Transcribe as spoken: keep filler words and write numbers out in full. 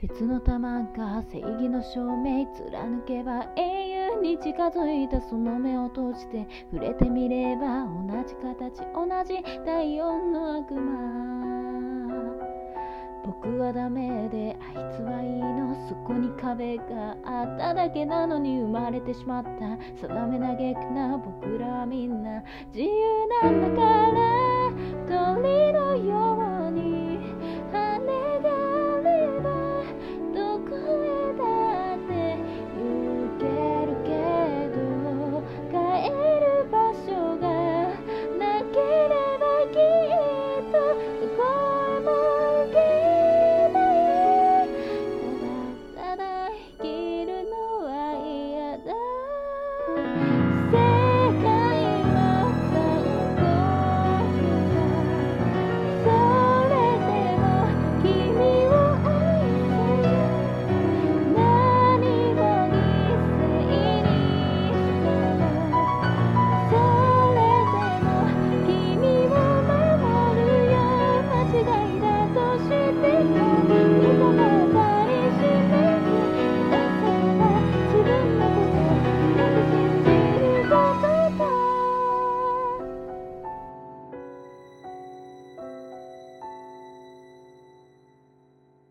鉄の玉が正義の証明貫けば永遠に近づいたその目を閉じて触れてみれば同じ形同じ第四の悪魔。僕はダメであいつはいいの、そこに壁があっただけなのに生まれてしまった定め嘆くな、僕らはみんな自由なんだから。